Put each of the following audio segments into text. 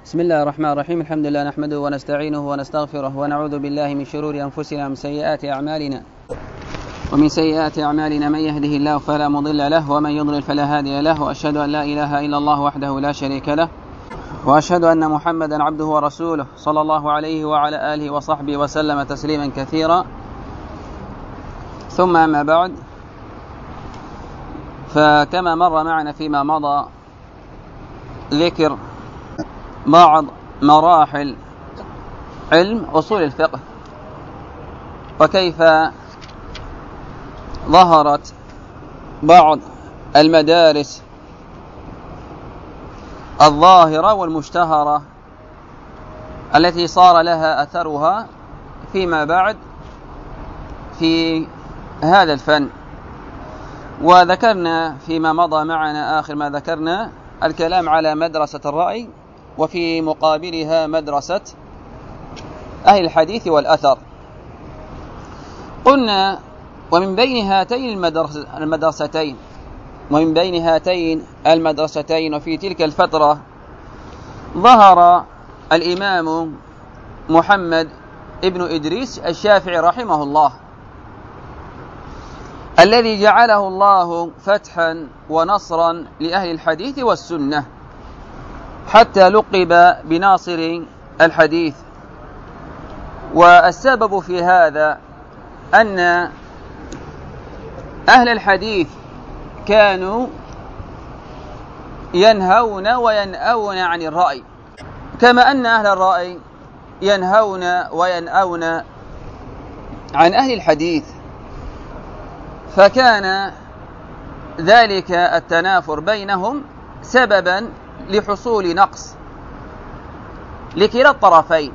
بسم الله الرحمن الرحيم. الحمد لله نحمده ونستعينه ونستغفره ونعوذ بالله من شرور أنفسنا ومن سيئات أعمالنا من يهده الله فلا مضل له ومن يضلل فلا هادي له، وأشهد أن لا إله إلا الله وحده لا شريك له، وأشهد أن محمدا عبده ورسوله صلى الله عليه وعلى آله وصحبه وسلم تسليما كثيرا. ثم أما بعد، فكما مر معنا فيما مضى ذكر بعض مراحل علم أصول الفقه، وكيف ظهرت بعض المدارس الظاهرة والمشتهرة التي صار لها أثرها فيما بعد في هذا الفن. وذكرنا فيما مضى معنا آخر ما ذكرنا الكلام على مدرسة الرأي، وفي مقابلها مدرسة أهل الحديث والأثر. قلنا ومن بين هاتين المدرستين وفي تلك الفترة ظهر الإمام محمد ابن إدريس الشافعي رحمه الله، الذي جعله الله فتحا ونصرا لأهل الحديث والسنة، حتى لقب بناصر الحديث. والسبب في هذا أن أهل الحديث كانوا ينهون وينأون عن الرأي، كما أن أهل الرأي ينهون وينأون عن أهل الحديث. فكان ذلك التنافر بينهم سببا لحصول نقص لكلا الطرفين،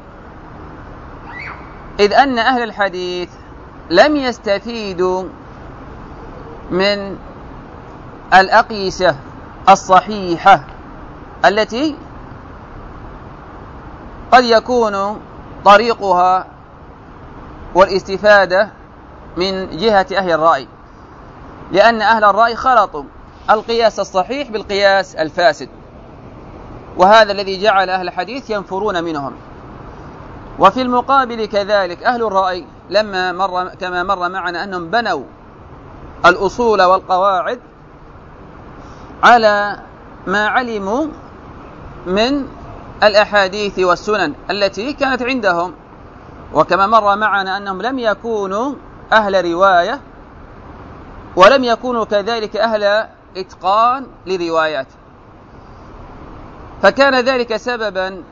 إذ أن أهل الحديث لم يستفيدوا من الأقيسة الصحيحة التي قد يكون طريقها والاستفادة من جهة أهل الرأي، لأن أهل الرأي خلطوا القياس الصحيح بالقياس الفاسد، وهذا الذي جعل أهل الحديث ينفرون منهم. وفي المقابل كذلك أهل الرأي كما مر معنا أنهم بنوا الأصول والقواعد على ما علموا من الأحاديث والسنن التي كانت عندهم، وكما مر معنا أنهم لم يكونوا أهل رواية ولم يكونوا كذلك أهل إتقان لروايات، فكان ذلك سببا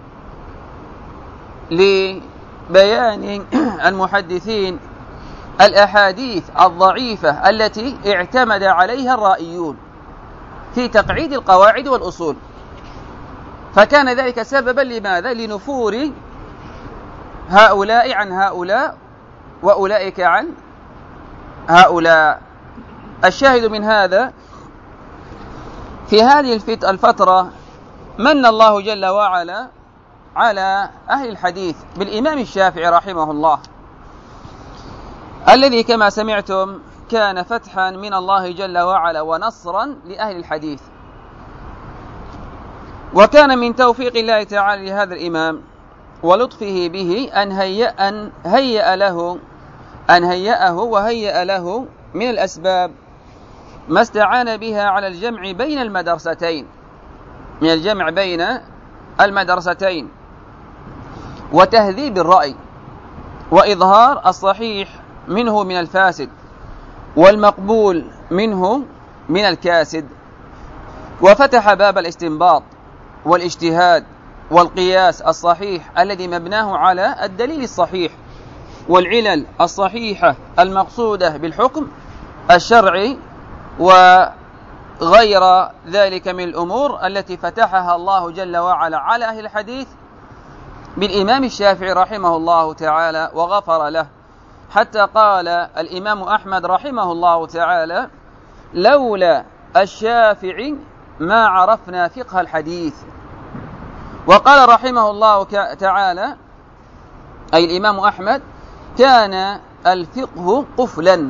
لبيان المحدثين الأحاديث الضعيفة التي اعتمد عليها الرائيون في تقعيد القواعد والأصول. فكان ذلك سببا لماذا؟ لنفور هؤلاء عن هؤلاء وأولئك عن هؤلاء. الشاهد من هذا في هذه الفترة من الله جل وعلا على أهل الحديث بالإمام الشافعي رحمه الله، الذي كما سمعتم كان فتحا من الله جل وعلا ونصرا لأهل الحديث. وكان من توفيق الله تعالى لهذا الإمام ولطفه به أن هيأه وهيأ له من الأسباب ما استعان بها على الجمع بين المدرستين وتهذيب الرأي وإظهار الصحيح منه من الفاسد والمقبول منه من الكاسد. وفتح باب الاستنباط والاجتهاد والقياس الصحيح الذي مبناه على الدليل الصحيح والعلل الصحيحة المقصودة بالحكم الشرعي وغير ذلك من الأمور التي فتحها الله جل وعلا على أهل الحديث بالإمام الشافعي رحمه الله تعالى وغفر له، حتى قال الإمام أحمد رحمه الله تعالى: لولا الشافعي ما عرفنا فقه الحديث. وقال رحمه الله تعالى أي الإمام أحمد: كان الفقه قفلا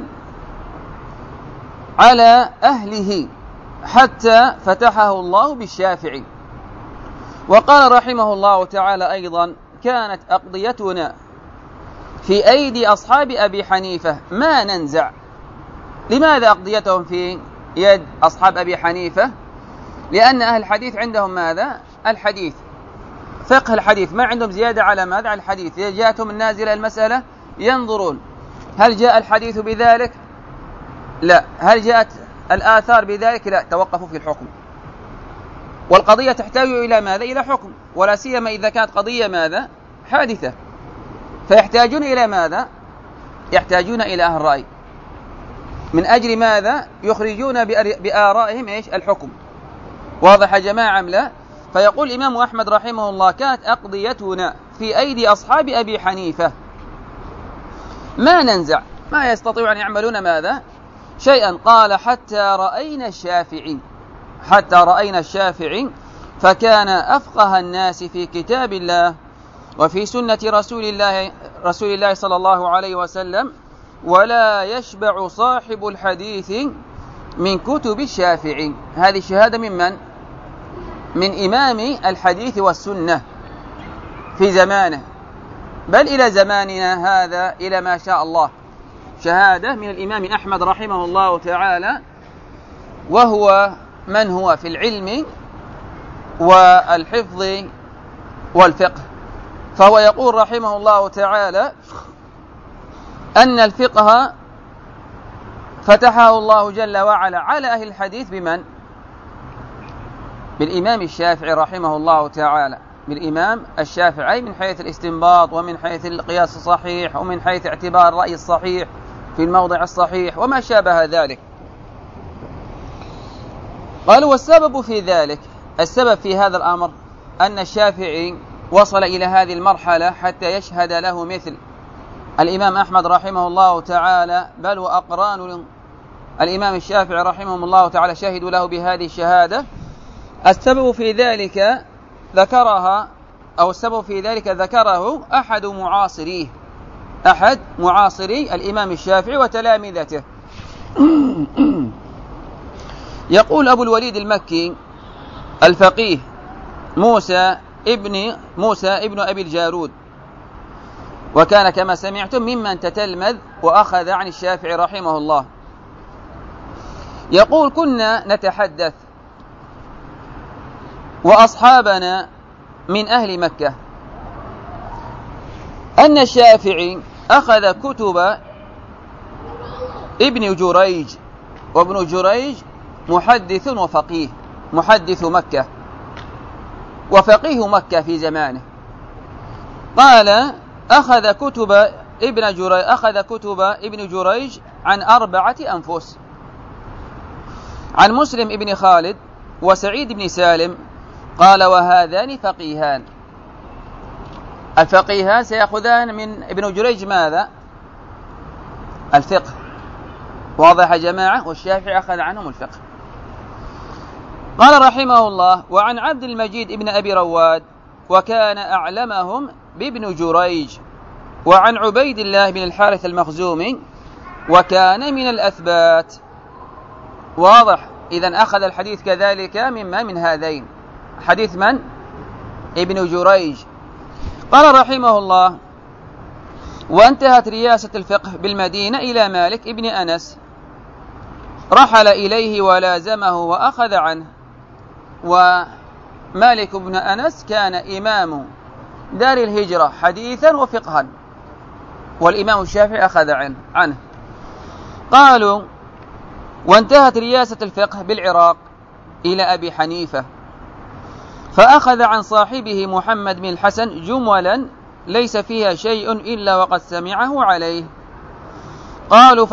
على أهله حتى فتحه الله بالشافعي. وقال رحمه الله تعالى أيضا: كانت أقضيتنا في أيدي أصحاب أبي حنيفة ما ننزع. لماذا أقضيتهم في يد أصحاب أبي حنيفة؟ لأن أهل الحديث عندهم ماذا؟ الحديث، فقه الحديث، ما عندهم زيادة على ماذا؟ على الحديث. إذا جاءتهم النازلة المسألة ينظرون هل جاء الحديث بذلك؟ لا. هل جاءت الآثار بذلك؟ لا. توقفوا في الحكم. والقضية تحتاج إلى ماذا؟ إلى حكم، ولا سيما إذا كانت قضية ماذا؟ حادثة، فيحتاجون إلى ماذا؟ يحتاجون إلى أهل الرأي. من أجل ماذا؟ يخرجون بآرائهم إيش؟ الحكم. واضح يا جماعة أم لا؟ فيقول الإمام أحمد رحمه الله: كانت أقضيتنا في أيدي أصحاب أبي حنيفة ما ننزع، ما يستطيعون أن يعملون ماذا؟ شيئا. قال: حتى رأينا الشافعي فكان أفقه الناس في كتاب الله وفي سنة رسول الله صلى الله عليه وسلم، ولا يشبع صاحب الحديث من كتب الشافعي. هذه الشهادة من؟ من إمام الحديث والسنة في زمانه، بل إلى زماننا هذا إلى ما شاء الله، شهادة من الإمام أحمد رحمه الله تعالى، وهو من هو في العلم والحفظ والفقه. فهو يقول رحمه الله تعالى أن الفقه فتحه الله جل وعلا على أهل الحديث بمن؟ بالإمام الشافعي رحمه الله تعالى، بالإمام الشافعي، من حيث الاستنباط ومن حيث القياس الصحيح ومن حيث اعتبار الرأي الصحيح في الموضع الصحيح وما شابه ذلك. قالوا: والسبب في ذلك، السبب في هذا الأمر أن الشافعي وصل إلى هذه المرحلة حتى يشهد له مثل الإمام أحمد رحمه الله تعالى، بل وأقران الإمام الشافعي رحمه الله تعالى شهدوا له بهذه الشهادة. السبب في ذلك ذكره أحد معاصري الإمام الشافعي وتلامذته. يقول أبو الوليد المكي الفقيه موسى ابن أبي الجارود، وكان كما سمعتم ممن تتلمذ وأخذ عن الشافعي رحمه الله، يقول: كنا نتحدث وأصحابنا من أهل مكة أن الشافعي أخذ كتب ابن جريج، وابن جريج محدث وفقيه، محدث مكة وفقيه مكة في زمانه. قال: أخذ كتب ابن جريج عن 4 أنفس، عن مسلم ابن خالد وسعيد بن سالم. قال: وهذان فقيهان. الفقيهان سيأخذان من ابن جريج ماذا؟ الفقه. واضح يا جماعة؟ والشافعي أخذ عنهم الفقه. قال رحمه الله: وعن عبد المجيد ابن أبي رواد، وكان أعلمهم بابن جريج. وعن عبيد الله بن الحارث المخزومي، وكان من الأثبات. واضح؟ إذن أخذ الحديث كذلك من هذين، حديث من؟ ابن جريج. قال رحمه الله: وانتهت رياسة الفقه بالمدينة إلى مالك ابن أنس، رحل إليه ولازمه وأخذ عنه. ومالك بن أنس كان إمام دار الهجرة حديثا وفقها، والإمام الشافعي أخذ عنه. قالوا: وانتهت رياسة الفقه بالعراق إلى أبي حنيفة، فأخذ عن صاحبه محمد بن الحسن جملا ليس فيها شيء إلا وقد سمعه عليه. قالوا: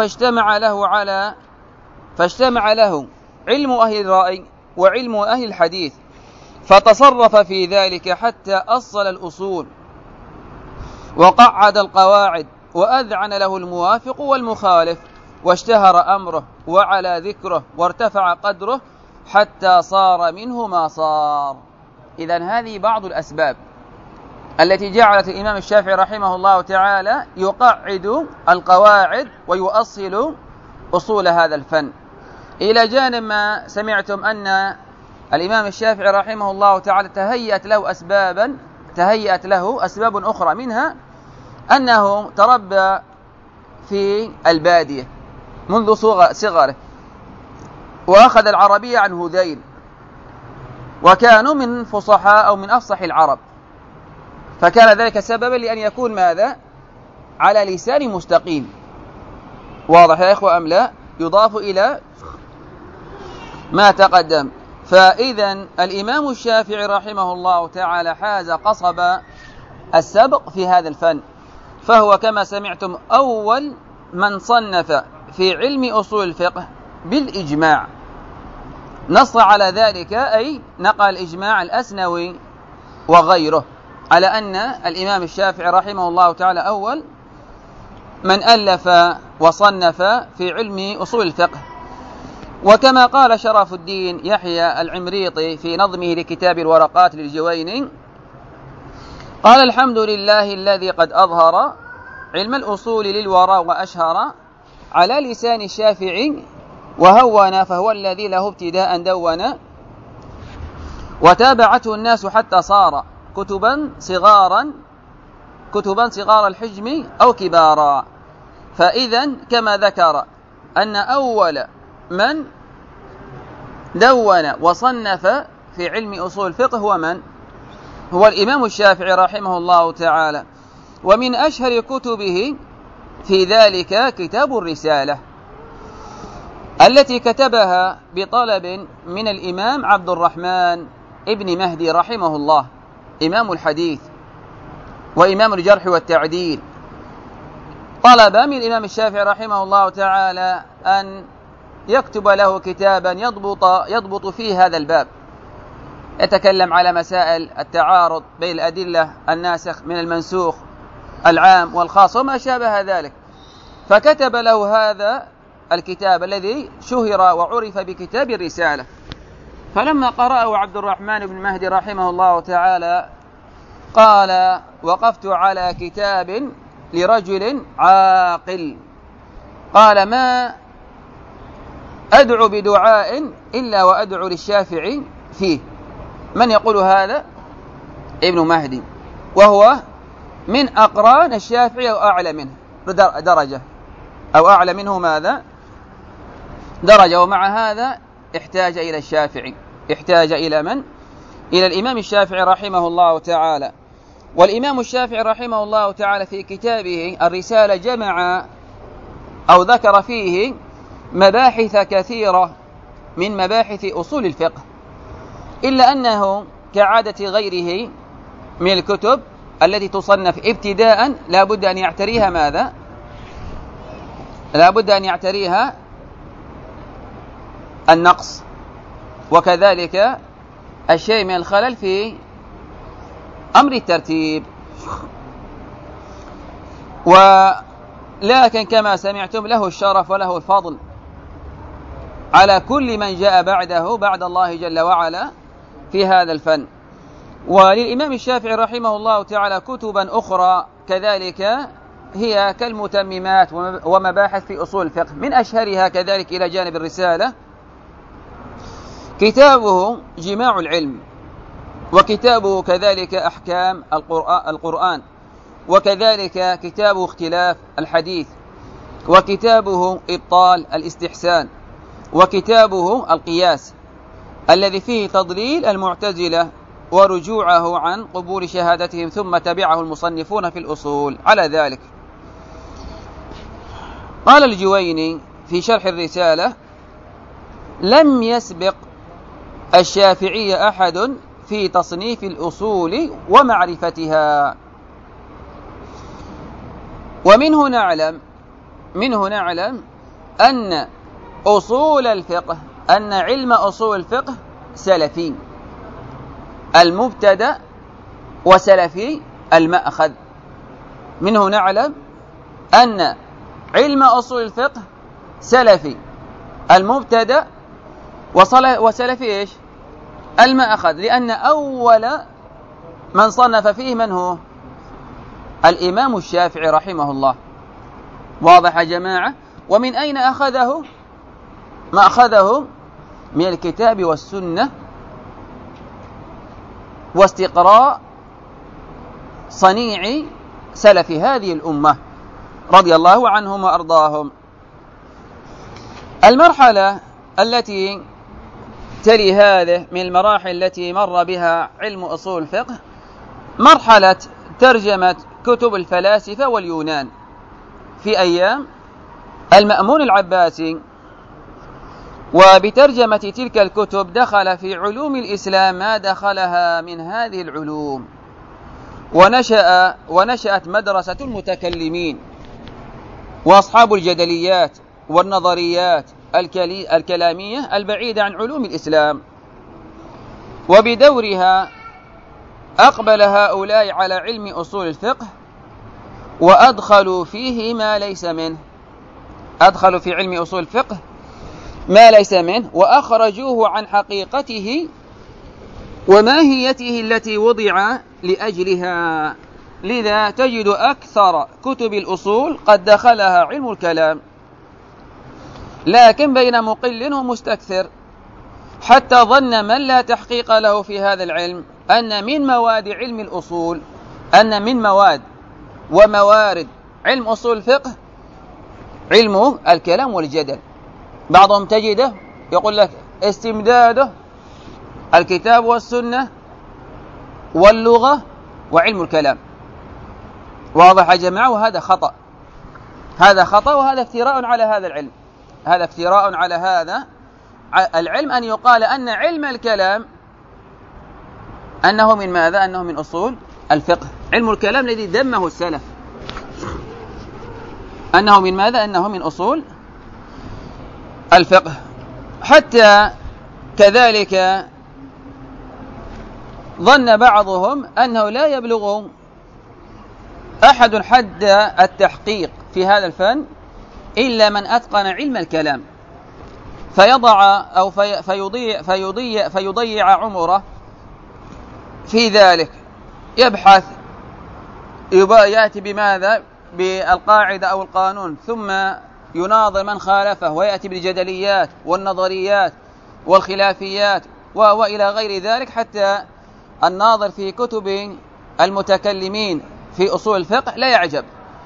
فاجتمع له علم أهل الرأي وعلم أهل الحديث، فتصرف في ذلك حتى أصل الأصول وقعد القواعد، وأذعن له الموافق والمخالف، واشتهر أمره وعلى ذكره وارتفع قدره حتى صار منه ما صار. إذن هذه بعض الأسباب التي جعلت الإمام الشافعي رحمه الله تعالى يقعد القواعد ويؤصل أصول هذا الفن. إلى جانب ما سمعتم أن الإمام الشافعي رحمه الله تعالى تهيأت له أسباب أخرى، منها أنه تربى في البادية منذ صغره، وأخذ العربية عن هذيل، وكانوا من فصحاء أو من أفصح العرب، فكان ذلك سببا لأن يكون ماذا؟ على لسان مستقيم. واضح يا إخوة أم لا؟ يضاف إلى ما تقدم. فإذا الإمام الشافعي رحمه الله تعالى حاز قصب السبق في هذا الفن، فهو كما سمعتم أول من صنف في علم أصول الفقه بالإجماع، نص على ذلك، أي نقل إجماع الأسنوي وغيره على أن الإمام الشافعي رحمه الله تعالى أول من ألف وصنف في علم أصول الفقه. وكما قال شرف الدين يحيى العمريطي في نظمه لكتاب الورقات للجويني، قال: الحمد لله الذي قد أظهر علم الأصول للورى وأشهر على لسان الشافعي وهون، فهو الذي له ابتداء دون، وتابعته الناس حتى صار كتبا صغار الحجم أو كبارا. فإذا كما ذكر أن أول من دون وصنف في علم أصول الفقه هو من؟ هو الإمام الشافعي رحمه الله تعالى. ومن أشهر كتبه في ذلك كتاب الرسالة التي كتبها بطلب من الإمام عبد الرحمن ابن مهدي رحمه الله، إمام الحديث وإمام الجرح والتعديل. طلب من الإمام الشافعي رحمه الله تعالى أن يكتب له كتابا يضبط فيه هذا الباب، يتكلم على مسائل التعارض بين الأدلة، الناسخ من المنسوخ، العام والخاص وما شابه ذلك. فكتب له هذا الكتاب الذي شهر وعرف بكتاب الرسالة. فلما قرأه عبد الرحمن بن مهدي رحمه الله تعالى قال: وقفت على كتاب لرجل عاقل، قال: ما أدعو بدعاء إلا وأدعو للشافعي فيه. من يقول هذا؟ ابن مهدي، وهو من أقران الشافعي أو أعلى منه درجة، أو أعلى منه ماذا؟ درجة. ومع هذا احتاج إلى الشافعي، احتاج إلى من؟ إلى الإمام الشافعي رحمه الله تعالى. والإمام الشافعي رحمه الله تعالى في كتابه الرسالة جمع أو ذكر فيه مباحث كثيرة من مباحث أصول الفقه، إلا أنه كعادة غيره من الكتب التي تصنف ابتداء لا بد أن يعتريها ماذا؟ لا بد أن يعتريها النقص، وكذلك الشيء من الخلل في أمر الترتيب. ولكن كما سمعتم له الشرف وله الفضل على كل من جاء بعده بعد الله جل وعلا في هذا الفن. وللإمام الشافعي رحمه الله تعالى كتبا أخرى كذلك هي كالمتممات ومباحث في أصول الفقه، من أشهرها كذلك إلى جانب الرسالة كتابه جماع العلم، وكتابه كذلك أحكام القرآن، وكذلك كتابه اختلاف الحديث، وكتابه إبطال الاستحسان، وكتابه القياس الذي فيه تضليل المعتزلة ورجوعه عن قبول شهادتهم، ثم تبعه المصنفون في الأصول على ذلك. قال الجويني في شرح الرسالة: لم يسبق الشافعي أحد في تصنيف الأصول ومعرفتها. ومنه نعلم أن أصول الفقه، أن علم أصول الفقه سلفي المبتدأ وسلفي المأخذ. منه نعلم أن علم أصول الفقه سلفي المبتدأ وسلفي إيش؟ المأخذ، لأن أول من صنف فيه من هو؟ الإمام الشافعي رحمه الله. واضح يا جماعة؟ ومن أين أخذه؟ ما أخذه من الكتاب والسنة واستقراء صنيع سلف هذه الأمة رضي الله عنهم وأرضاهم. المرحلة التي تلي هذه من المراحل التي مر بها علم أصول الفقه مرحلة ترجمة كتب الفلاسفة واليونان في أيام المأمون العباسي. وبترجمة تلك الكتب دخل في علوم الإسلام ما دخلها من هذه العلوم، ونشأت مدرسة المتكلمين وأصحاب الجدليات والنظريات الكلامية البعيدة عن علوم الإسلام. وبدورها أقبل هؤلاء على علم أصول الفقه وأدخلوا فيه ما ليس منه، أدخلوا في علم أصول الفقه ما ليس منه وأخرجوه عن حقيقته وماهيته التي وضع لأجلها. لذا تجد أكثر كتب الأصول قد دخلها علم الكلام، لكن بين مقل ومستكثر، حتى ظن من لا تحقيق له في هذا العلم أن من مواد علم الأصول، أن من مواد وموارد علم أصول الفقه علم الكلام والجدل. بعضهم تجده يقول لك استمداده الكتاب والسنة واللغة وعلم الكلام. واضح يا جماعة؟ وهذا خطأ، هذا خطأ، وهذا افتراء على هذا العلم، هذا افتراء على هذا العلم أن يقال أن علم الكلام أنه من ماذا؟ أنه من أصول الفقه. علم الكلام الذي ذمه السلف أنه من ماذا؟ أنه من أصول الفقه. حتى كذلك ظن بعضهم أنه لا يبلغ أحد حد التحقيق في هذا الفن إلا من أتقن علم الكلام، فيضع أو فيضيع عمره في ذلك، يبحث، يأتي بماذا؟ بالقاعدة أو القانون، ثم يناظر من خالفه، ويأتي بالجدليات والنظريات والخلافيات وإلى غير ذلك، حتى الناظر في كتب المتكلمين في أصول الفقه لا يعجب،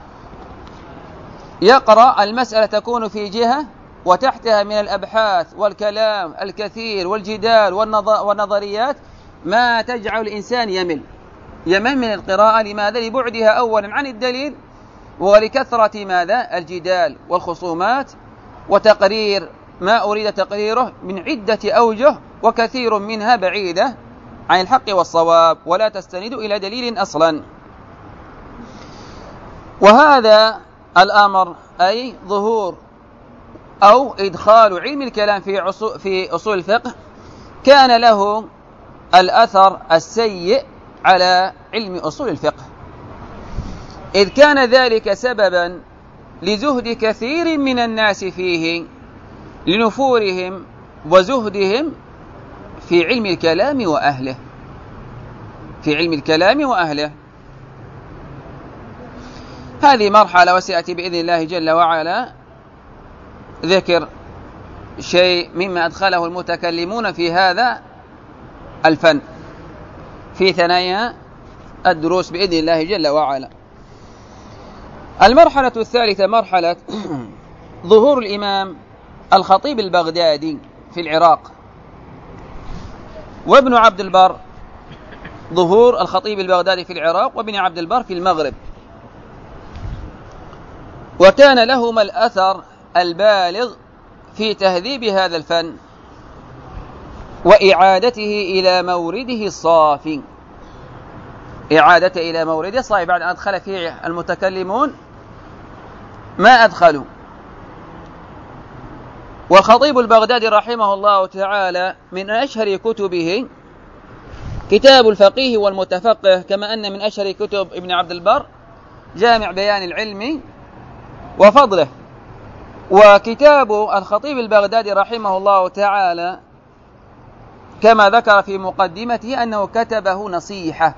يقرأ المسألة تكون في جهة وتحتها من الأبحاث والكلام الكثير والجدال والنظريات ما تجعل الإنسان يمل من القراءة. لماذا؟ لبعدها أولا عن الدليل، ولكثرة ماذا؟ الجدال والخصومات، وتقرير ما أريد تقريره من عدة أوجه، وكثير منها بعيدة عن الحق والصواب ولا تستند إلى دليل أصلا. وهذا الأمر أي ظهور أو إدخال علم الكلام في أصول الفقه كان له الأثر السيء على علم أصول الفقه، إذ كان ذلك سببا لزهد كثير من الناس فيه، لنفورهم وزهدهم في علم الكلام وأهله، في علم الكلام وأهله. هذه مرحلة، وسيأتي بإذن الله جل وعلا ذكر شيء مما أدخله المتكلمون في هذا الفن في ثنايا الدروس بإذن الله جل وعلا. المرحلة الثالثة مرحلة ظهور الإمام الخطيب البغدادي في العراق، وابن عبد البر، ظهور الخطيب البغدادي في العراق وابن عبد البر في المغرب، وكان لهما الأثر البالغ في تهذيب هذا الفن وإعادته إلى مورده الصافي، إعادته إلى مورده الصافي بعد أن أدخل فيه المتكلمون ما أدخلوا. والخطيب البغدادي رحمه الله تعالى من أشهر كتبه كتاب الفقيه والمتفقه، كما أن من أشهر كتب ابن عبد البر جامع بيان العلم وفضله. وكتاب الخطيب البغدادي رحمه الله تعالى كما ذكر في مقدمته أنه كتبه نصيحة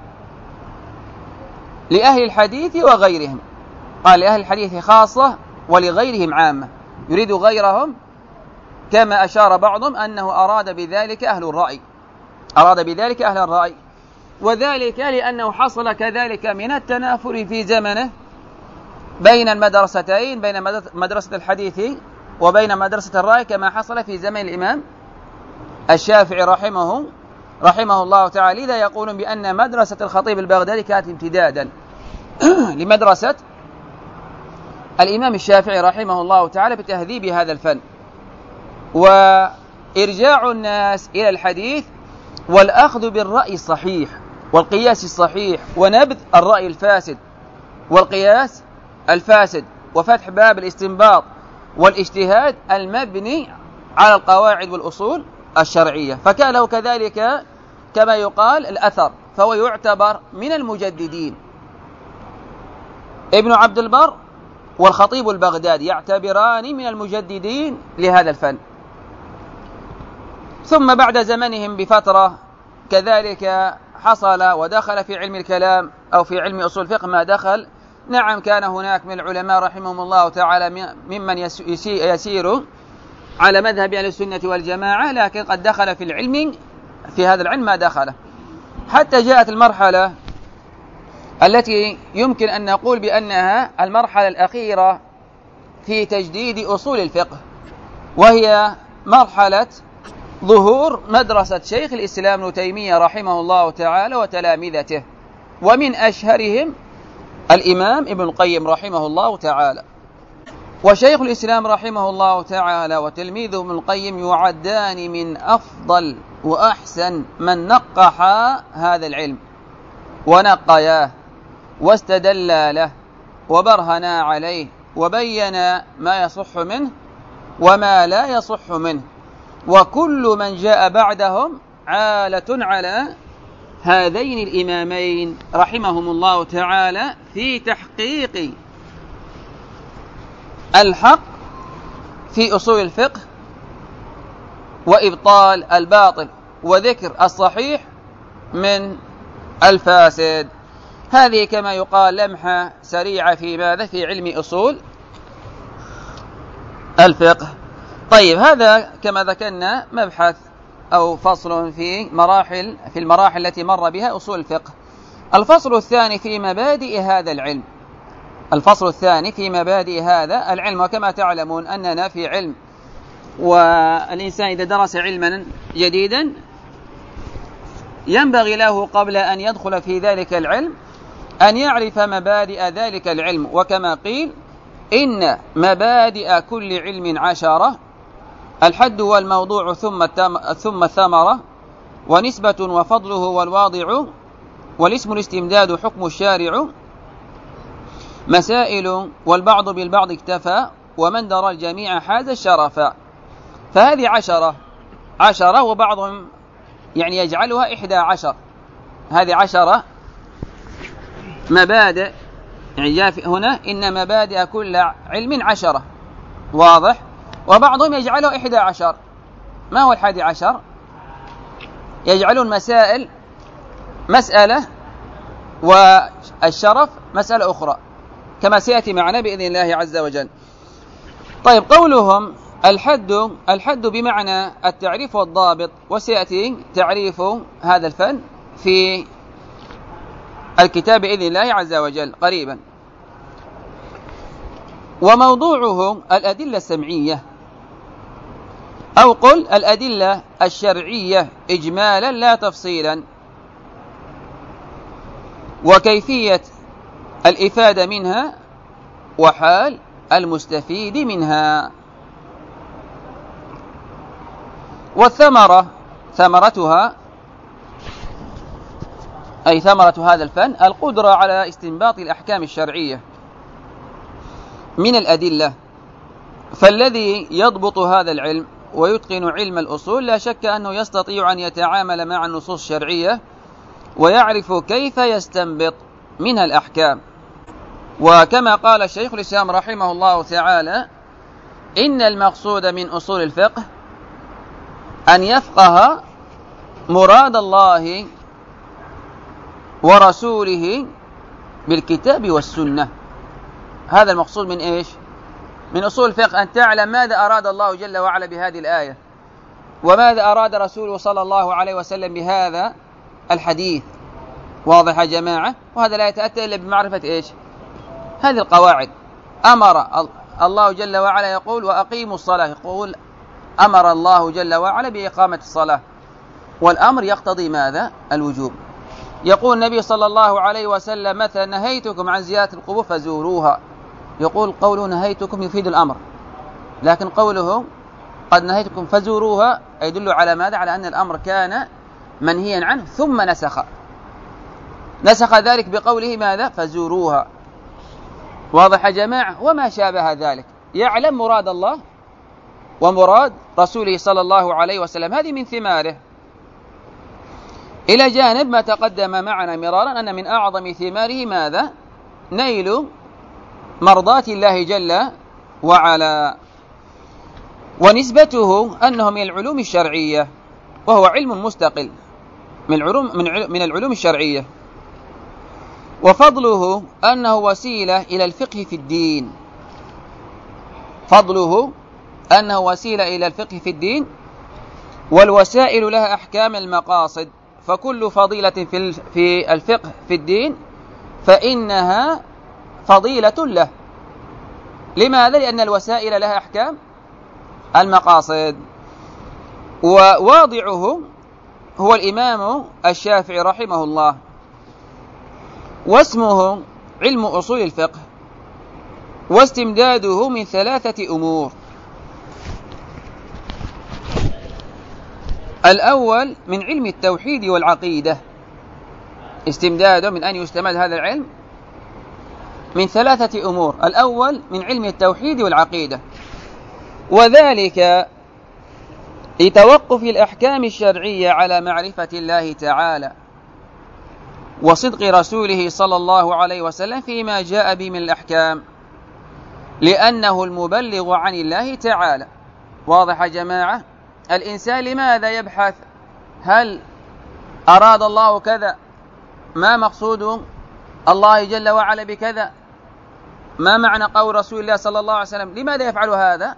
لأهل الحديث وغيرهم، قال لأهل الحديث خاصة ولغيرهم عامة، يريد غيرهم، كما أشار بعضهم أنه أراد بذلك أهل الرأي، أراد بذلك أهل الرأي. وذلك لأنه حصل كذلك من التنافر في زمنه بين المدرستين، بين مدرسة الحديث وبين مدرسة الرأي، كما حصل في زمن الإمام الشافعي رحمه الله تعالى. لذا يقولون بأن مدرسة الخطيب البغدادي كانت امتدادا لمدرسة الإمام الشافعي رحمه الله تعالى بتهذيب هذا الفن وإرجاع الناس إلى الحديث والأخذ بالرأي الصحيح والقياس الصحيح ونبذ الرأي الفاسد والقياس الفاسد وفتح باب الاستنباط والاجتهاد المبني على القواعد والأصول الشرعية. فكان له كذلك كما يقال الأثر، فهو يعتبر من المجددين. ابن عبد البر والخطيب البغدادي يعتبران من المجددين لهذا الفن. ثم بعد زمنهم بفترة كذلك حصل ودخل في علم الكلام أو في علم أصول الفقه ما دخل. نعم، كان هناك من العلماء رحمهم الله تعالى ممن يسير على مذهب أهل السنة والجماعة، لكن قد دخل في هذا العلم ما دخله، حتى جاءت المرحلة التي يمكن أن نقول بأنها المرحلة الأخيرة في تجديد أصول الفقه، وهي مرحلة ظهور مدرسة شيخ الإسلام ابن تيمية رحمه الله تعالى وتلامذته، ومن أشهرهم الإمام ابن القيم رحمه الله تعالى. وشيخ الإسلام رحمه الله تعالى وتلميذه ابن القيم يعدان من أفضل وأحسن من نقح هذا العلم ونقياه واستدل له وبرهنا عليه وبين ما يصح منه وما لا يصح منه، وكل من جاء بعدهم عالة على هذين الإمامين رحمهم الله تعالى في تحقيق الحق في أصول الفقه وإبطال الباطل وذكر الصحيح من الفاسد. هذه كما يقال لمحة سريعة في ماذا؟ في علم أصول الفقه. طيب، هذا كما ذكرنا مبحث أو فصل في المراحل التي مر بها أصول الفقه. الفصل الثاني في مبادئ هذا العلم. وكما تعلمون أننا في علم، والإنسان إذا درس علما جديدا ينبغي له قبل أن يدخل في ذلك العلم أن يعرف مبادئ ذلك العلم، وكما قيل إن مبادئ كل علم 10: الحد والموضوع ثم الثمرة، ونسبة وفضله والواضع، والاسم الاستمداد حكم الشارع، مسائل والبعض بالبعض اكتفى، ومن درى الجميع حاز الشرفا. فهذه 10 وبعضهم يعني يجعلها 11. هذه 10 مبادئ، يعني جاء هنا إن مبادئ كل علم 10، واضح؟ وبعضهم يجعله 11. ما هو 11؟ يجعلون مسألة والشرف مسألة أخرى، كما سيأتي معنا بإذن الله عز وجل. طيب، قولهم الحد بمعنى التعريف والضابط، وسيأتي تعريف هذا الفن في الكتاب بإذن الله عز وجل قريبا. وموضوعه الأدلة السمعية، أو قل الأدلة الشرعية إجمالا لا تفصيلا، وكيفية الإفادة منها وحال المستفيد منها. والثمرة ثمرتها أي ثمرة هذا الفن القدرة على استنباط الأحكام الشرعية من الأدلة. فالذي يضبط هذا العلم ويتقن علم الأصول لا شك أنه يستطيع أن يتعامل مع النصوص الشرعية ويعرف كيف يستنبط منها الأحكام. وكما قال الشيخ الإسلام رحمه الله تعالى: إن المقصود من أصول الفقه أن يفقه مراد الله ورسوله بالكتاب والسنة. هذا المقصود من إيش؟ من أصول الفقه، أن تعلم ماذا أراد الله جل وعلا بهذه الآية، وماذا أراد رسوله صلى الله عليه وسلم بهذا الحديث، واضح يا جماعة؟ وهذا لا يتأتى إلا بمعرفة إيش؟ هذه القواعد. أمر الله جل وعلا يقول وأقيموا الصلاة، يقول أمر الله جل وعلا بإقامة الصلاة، والأمر يقتضي ماذا؟ الوجوب. يقول النبي صلى الله عليه وسلم مثلا نهيتكم عن زيارة القبور فزوروها، يقول قوله نهيتكم يفيد الأمر، لكن قوله قد نهيتكم فزوروها يدل على ماذا؟ على أن الأمر كان منهيا عنه ثم نسخ ذلك بقوله ماذا؟ فزوروها. واضح يا جماعة؟ وما شابه ذلك يعلم مراد الله ومراد رسوله صلى الله عليه وسلم، هذه من ثماره. إلى جانب ما تقدم معنا مرارا أن من أعظم ثماره ماذا؟ نيل مرضات الله جل وعلا، ونسبته أنه من العلوم الشرعية، وهو علم مستقل من العلوم الشرعية، وفضله أنه وسيلة إلى الفقه في الدين. فضله أنه وسيلة إلى الفقه في الدين، والوسائل لها أحكام المقاصد، فكل فضيلة في الفقه في الدين فإنها فضيلة له. لماذا؟ لأن الوسائل لها أحكام المقاصد. وواضعه هو الإمام الشافعي رحمه الله، واسمه علم أصول الفقه، واستمداده من 3 أمور. الأول من علم التوحيد والعقيدة، استمداده من أن يستمد هذا العلم من 3 أمور. الأول من علم التوحيد والعقيدة، وذلك لتوقف الأحكام الشرعية على معرفة الله تعالى وصدق رسوله صلى الله عليه وسلم فيما جاء به من الأحكام، لأنه المبلغ عن الله تعالى. واضح يا جماعة؟ الإنسان لماذا يبحث؟ هل أراد الله كذا؟ ما مقصود الله جل وعلا بكذا؟ ما معنى قول رسول الله صلى الله عليه وسلم؟ لماذا يفعل هذا؟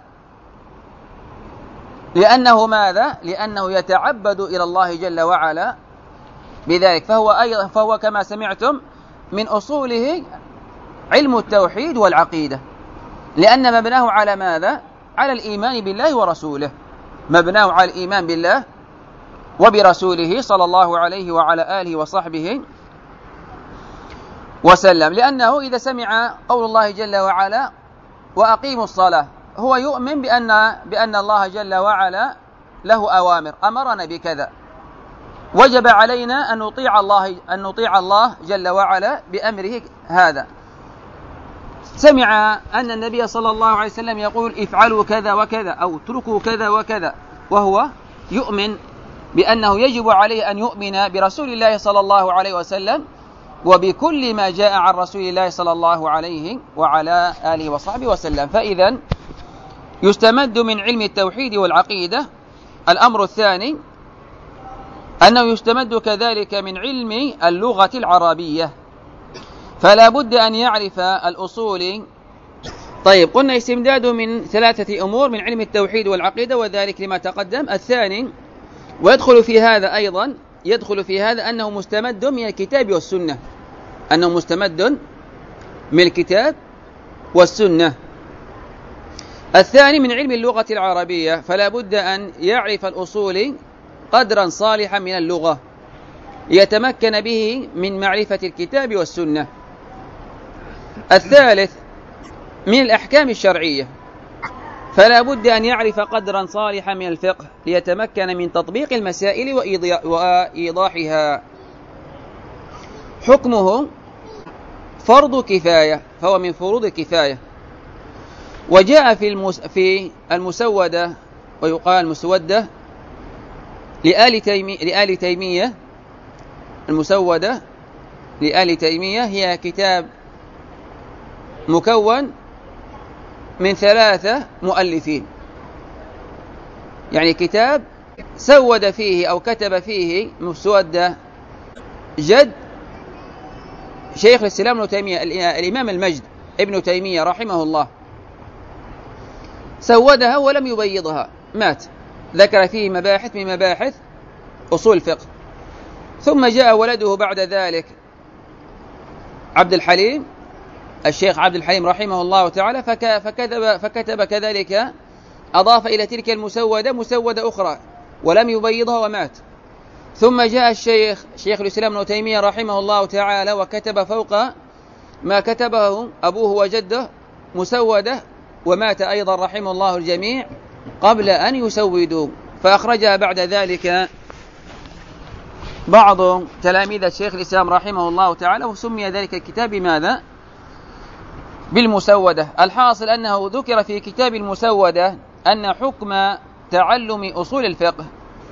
لأنه ماذا؟ لأنه يتعبد إلى الله جل وعلا بذلك. فهو كما سمعتم من أصوله علم التوحيد والعقيدة، لأن مبناه على ماذا؟ على الإيمان بالله ورسوله، مبناه على الإيمان بالله وبرسوله صلى الله عليه وعلى آله وصحبه وسلم. لأنه إذا سمع قول الله جل وعلا وأقيموا الصلاة، هو يؤمن بأن الله جل وعلا له أوامر، أمرنا بكذا، وجب علينا أن نطيع الله جل وعلا بأمره هذا. سمع أن النبي صلى الله عليه وسلم يقول افعلوا كذا وكذا أو اتركوا كذا وكذا، وهو يؤمن بأنه يجب عليه أن يؤمن برسول الله صلى الله عليه وسلم وبكل ما جاء عن رسول الله صلى الله عليه وعلى آله وصحبه وسلم. فإذا يستمد من علم التوحيد والعقيدة. الأمر الثاني أنه يستمد كذلك من علم اللغة العربية، فلا بد أن يعرف الأصول. طيب، قلنا استمداد من 3 أمور من علم التوحيد والعقيدة، وذلك لما تقدم. الثاني ويدخل في هذا أيضا أنه مستمد من الكتاب والسنة، أنه مستمد من الكتاب والسنة. الثاني من علم اللغة العربية، فلا بد أن يعرف الأصول قدرا صالحا من اللغة ليتمكن به من معرفة الكتاب والسنة. الثالث من الأحكام الشرعية، فلا بد أن يعرف قدرا صالحا من الفقه ليتمكن من تطبيق المسائل وإيضاحها. حكمه فرض كفاية، فهو من فروض الكفاية. وجاء في المسودة، ويقال مسودة لآل تيمية. المسودة لآل تيمية هي كتاب مكون من 3 مؤلفين، يعني كتاب سود فيه أو كتب فيه مسودة جد شيخ الإسلام ابن تيمية، الإمام المجد ابن تيمية رحمه الله، سودها ولم يبيضها، مات، ذكر فيه مباحث من مباحث أصول الفقه. ثم جاء ولده بعد ذلك عبد الحليم، الشيخ عبد الحليم رحمه الله تعالى، فكتب كذلك، أضاف إلى تلك المسودة مسودة أخرى ولم يبيضها ومات. ثم جاء شيخ الإسلام ابن تيمية رحمه الله تعالى وكتب فوق ما كتبه أبوه وجده مسودة ومات أيضا رحمه الله الجميع قبل أن يسودوا. فأخرجها بعد ذلك بعض تلاميذ الشيخ الإسلام رحمه الله تعالى، وسمي ذلك الكتاب بماذا؟ بالمسودة. الحاصل أنه ذكر في كتاب المسودة أن حكم تعلم أصول الفقه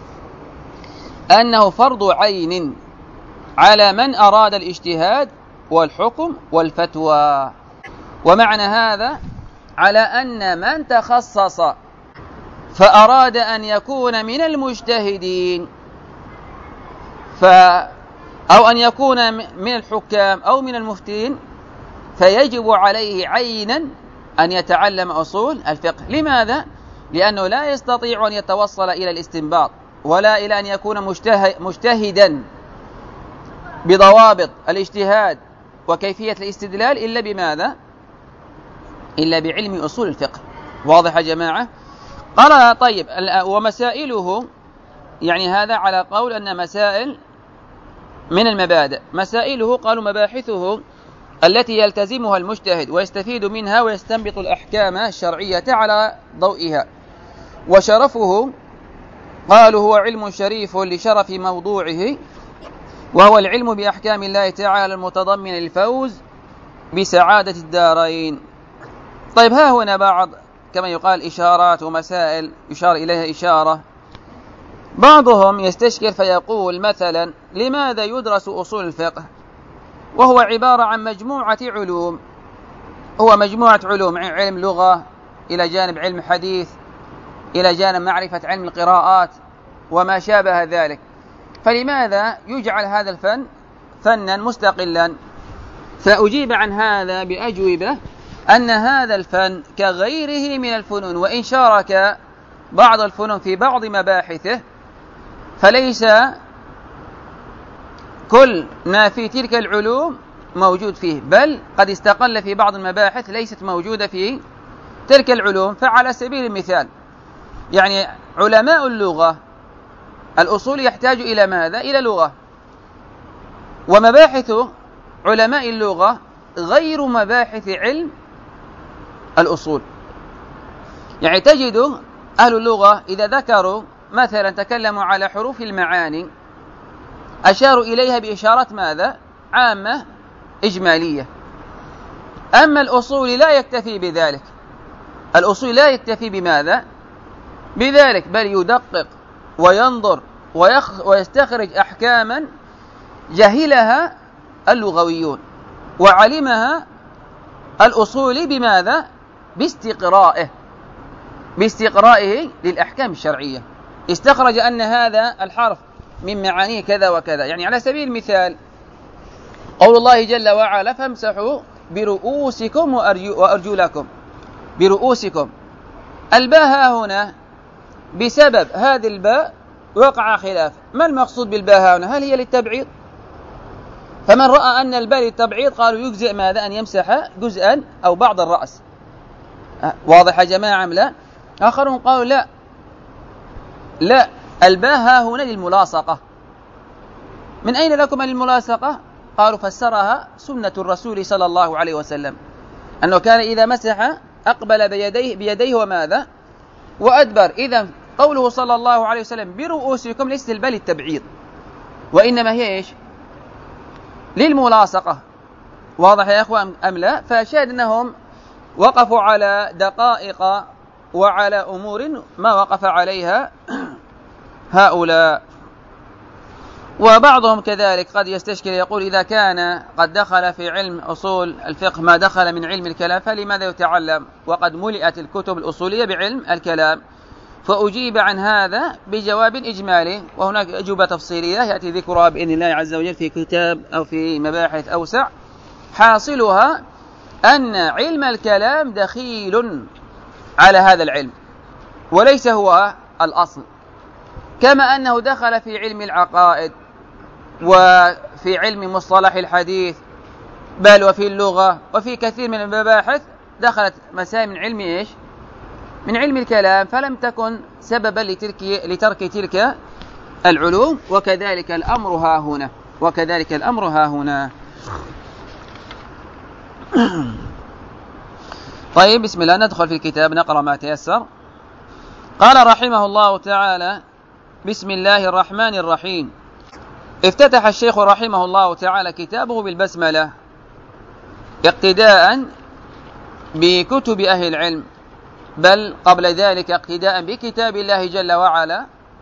أنه فرض عين على من أراد الاجتهاد والحكم والفتوى. ومعنى هذا على أن من تخصص فأراد أن يكون من المجتهدين أو أن يكون من الحكام أو من المفتين فيجب عليه عينا أن يتعلم أصول الفقه. لماذا؟ لأنه لا يستطيع أن يتوصل إلى الاستنباط ولا إلى أن يكون مجتهدا بضوابط الاجتهاد وكيفية الاستدلال إلا بماذا؟ إلا بعلم أصول الفقه. واضح يا جماعة؟ قال طيب ومسائله، يعني هذا على قول أن مسائل من المبادئ. مسائله قالوا مباحثه التي يلتزمها المجتهد ويستفيد منها ويستنبط الأحكام الشرعية على ضوئها. وشرفه قالوا هو علم شريف لشرف موضوعه، وهو العلم بأحكام الله تعالى المتضمن للفوز بسعادة الدارين. طيب ها هنا بعض كما يقال إشارات ومسائل يشار إليها إشارة. بعضهم يستشكل فيقول مثلا لماذا يدرس أصول الفقه وهو عبارة عن مجموعة علوم، هو مجموعة علوم، علم لغة إلى جانب علم حديث إلى جانب معرفة علم القراءات وما شابه ذلك، فلماذا يجعل هذا الفن فنا مستقلا؟ فأجيب عن هذا بأجوبة أن هذا الفن كغيره من الفنون، وإن شارك بعض الفنون في بعض مباحثه فليس كل ما في تلك العلوم موجود فيه، بل قد استقل في بعض المباحث ليست موجودة في تلك العلوم. فعلى سبيل المثال يعني علماء اللغة الأصول يحتاج إلى ماذا؟ إلى لغة، ومباحث علماء اللغة غير مباحث علم الأصول. يعني تجد أهل اللغة إذا ذكروا مثلا تكلموا على حروف المعاني أشاروا إليها بإشارات ماذا؟ عامة إجمالية. أما الأصول لا يكتفي بذلك، الأصول لا يكتفي بماذا؟ بذلك، بل يدقق وينظر ويستخرج أحكاما جهلها اللغويون وعلمها الأصول بماذا؟ باستقرائه للأحكام الشرعية، استخرج أن هذا الحرف من معانيه كذا وكذا. يعني على سبيل المثال قول الله جل وعلا فامسحوا برؤوسكم وأرجلكم. برؤوسكم، الباء هنا بسبب هذه الباء وقع خلاف، ما المقصود بالباء هنا؟ هل هي للتبعيض؟ فمن رأى أن الباء للتبعيض قالوا يجزئ ماذا؟ أن يمسح جزءا أو بعض الرأس. واضح يا جماعة أم لا؟ آخرون قالوا لا الباء هنا للملاصقة. من أين لكم الملاصقة؟ قالوا فسرها سنة الرسول صلى الله عليه وسلم، أنه كان إذا مسح أقبل بيديه وماذا؟ وأدبر. إذا قوله صلى الله عليه وسلم برؤوسكم ليس الباء للتبعيض، وإنما هي إيش؟ للملاصقة. واضح يا أخوان أم لا؟ فشاهد أنهم وقفوا على دقائق وعلى أمور ما وقف عليها هؤلاء. وبعضهم كذلك قد يستشكل يقول إذا كان قد دخل في علم أصول الفقه ما دخل من علم الكلام فلماذا يتعلم وقد ملئت الكتب الأصولية بعلم الكلام؟ فأجيب عن هذا بجواب إجمالي، وهناك أجوبة تفصيلية يأتي ذكرها بإذن الله عز وجل في كتاب أو في مباحث أوسع. حاصلها أن علم الكلام دخيل على هذا العلم وليس هو الأصل، كما أنه دخل في علم العقائد وفي علم مصطلح الحديث بل وفي اللغة وفي كثير من المباحث دخلت مسائل من علم إيش؟ من علم الكلام، فلم تكن سببا لترك تلك العلوم. وكذلك الأمر ها هنا. طيب، بسم الله، ندخل في الكتاب، نقرأ ما تيسر. قال رحمه الله تعالى: بسم الله الرحمن الرحيم. افتتح الشيخ رحمه الله تعالى كتابه بالبسملة اقتداء بكتب أهل العلم، بل قبل ذلك اقتداء بكتاب الله جل وعلا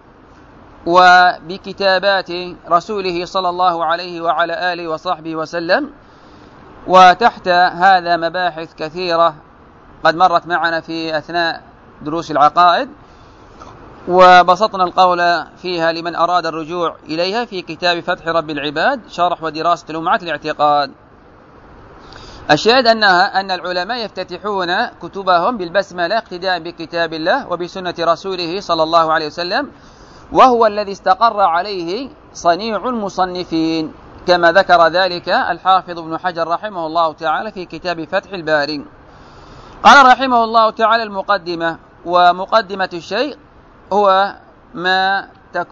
وبكتابات رسوله صلى الله عليه وعلى آله وصحبه وسلم. وتحت هذا مباحث كثيرة قد مرت معنا في أثناء دروس العقائد، وبسطنا القول فيها لمن أراد الرجوع إليها في كتاب فتح رب العباد شرح ودراسة لمعة الاعتقاد. الشاهد أن العلماء يفتتحون كتبهم بالبسملة اقتداء بكتاب الله وبسنة رسوله صلى الله عليه وسلم، وهو الذي استقر عليه صنيع المصنفين، كما ذكر ذلك الحافظ ابن حجر رحمه الله تعالى في كتاب فتح الباري. قال رحمه الله تعالى: المقدمة. ومقدمة الشيء هو ما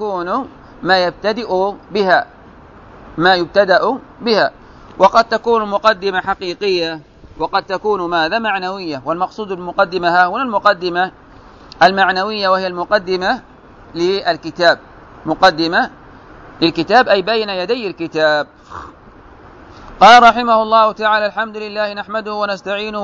يبتدأ بها، وقد تكون المقدمة حقيقية وقد تكون ماذا؟ معنوية. والمقصود المقدمة ها هنا المقدمة المعنوية، وهي المقدمة للكتاب، مقدمة للكتاب أي بين يدي الكتاب. قال رحمه الله تعالى: الحمد لله نحمده ونستعينه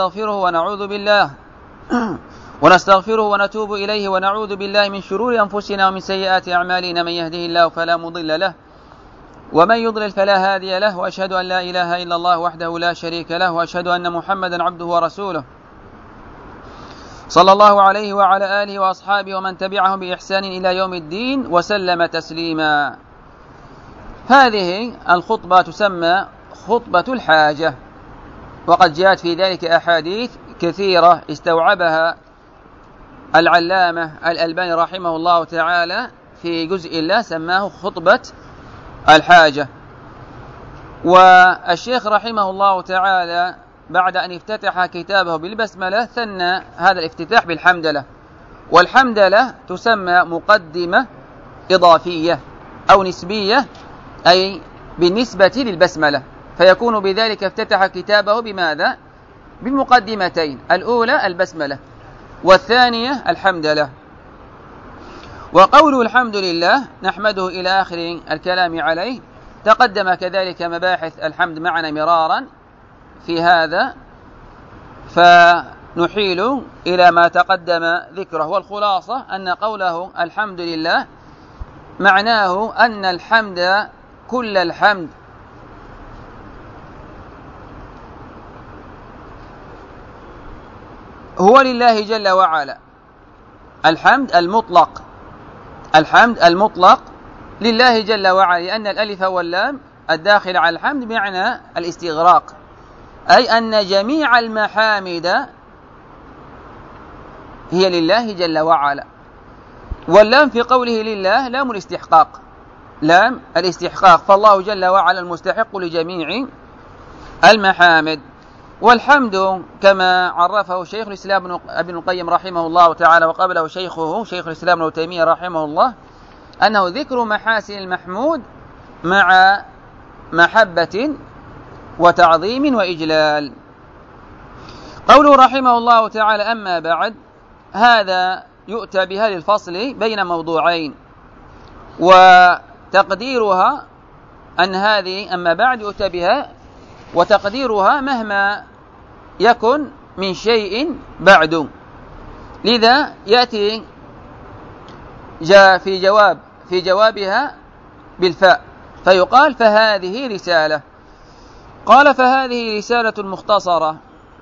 ونستغفره ونتوب إليه ونعوذ بالله من شرور أنفسنا ومن سيئات أعمالنا، من يهده الله فلا مضل له ومن يضلل فلا هادي له، وأشهد أن لا إله إلا الله وحده لا شريك له، وأشهد أن محمدا عبده ورسوله صلى الله عليه وعلى آله وأصحابه ومن تبعهم بإحسان إلى يوم الدين وسلم تسليما. هذه الخطبة تسمى خطبة الحاجة، وقد جاءت في ذلك أحاديث كثيرة استوعبها العلامة الألباني رحمه الله تعالى في جزء الله سماه خطبة الحاجة. والشيخ رحمه الله تعالى بعد أن افتتح كتابه بالبسملة ثنى هذا الافتتاح بالحمدلة، والحمدلة تسمى مقدمة إضافية أو نسبية، أي بالنسبة للبسملة، فيكون بذلك افتتح كتابه بماذا؟ بمقدمتين، الأولى البسملة والثانية الحمدلة. وقوله الحمد لله نحمده إلى آخر الكلام عليه، تقدم كذلك مباحث الحمد معنا مرارا في هذا، فنحيل إلى ما تقدم ذكره. والخلاصة أن قوله الحمد لله معناه أن الحمد كل الحمد هو لله جل وعلا، الحمد المطلق لله جل وعلا، لأن الألف واللام الداخل على الحمد بمعنى الاستغراق، أي أن جميع المحامد هي لله جل وعلا. واللام في قوله لله لام الاستحقاق، فالله جل وعلا المستحق لجميع المحامد. والحمد كما عرفه شيخ الإسلام ابن القيم رحمه الله تعالى، وقبله شيخه شيخ الإسلام ابن تيمية رحمه الله، أنه ذكر محاسن المحمود مع محبة وتعظيم وإجلال. قوله رحمه الله تعالى: أما بعد، هذا يؤتى بهذا الفصل بين موضوعين، وتقديرها أن هذه أما بعد يؤتى بها، وتقديرها مهما يكن من شيء بعد، لذا يأتي جاء في جوابها بالفاء، فيقال فهذه رسالة. قال: فهذه رسالة مختصرة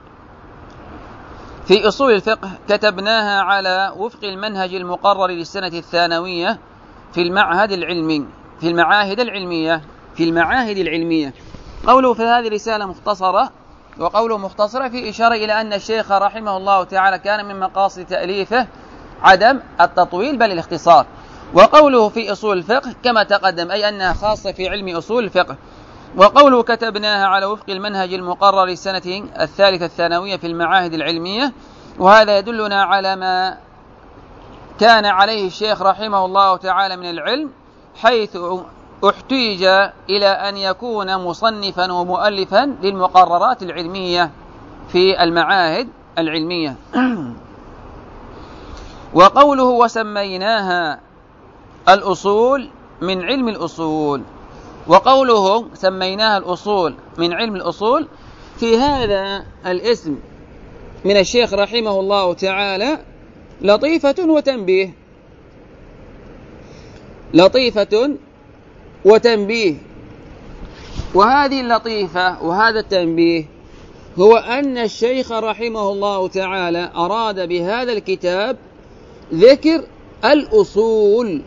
في أصول الفقه كتبناها على وفق المنهج المقرر للسنة الثانوية في المعاهد العلمية. قوله فهذه رسالة مختصرة، وقوله مختصرة في إشارة إلى أن الشيخ رحمه الله تعالى كان من مقاصد تأليفه عدم التطويل بل الاختصار. وقوله في أصول الفقه كما تقدم، أي أنها خاصة في علم أصول الفقه، وقوله كتبناها على وفق المنهج المقرر السنة الثالثة الثانوية في المعاهد العلمية، وهذا يدلنا على ما كان عليه الشيخ رحمه الله تعالى من العلم، حيث احتيج إلى أن يكون مصنفا ومؤلفا للمقررات العلمية في المعاهد العلمية. وقوله وسميناها الأصول من علم الأصول، وقوله سميناها الأصول من علم الأصول، في هذا الاسم من الشيخ رحمه الله تعالى لطيفة وتنبيه، لطيفة وتنبيه. وهذه اللطيفة وهذا التنبيه هو أن الشيخ رحمه الله تعالى أراد بهذا الكتاب ذكر الأصول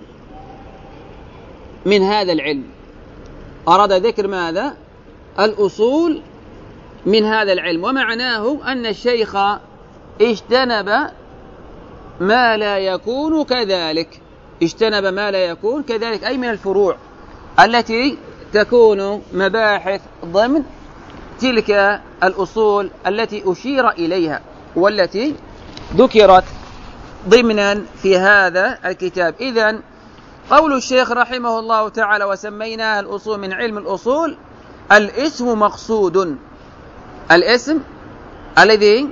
من هذا العلم. أراد ذكر ماذا؟ الأصول من هذا العلم. ومعناه أن الشيخ اجتنب ما لا يكون كذلك، اجتنب ما لا يكون كذلك، أي من الفروع التي تكون مباحث ضمن تلك الأصول التي أشير إليها والتي ذكرت ضمنا في هذا الكتاب. إذن قول الشيخ رحمه الله تعالى وسميناها الأصول من علم الأصول، الاسم مقصود، الاسم الذي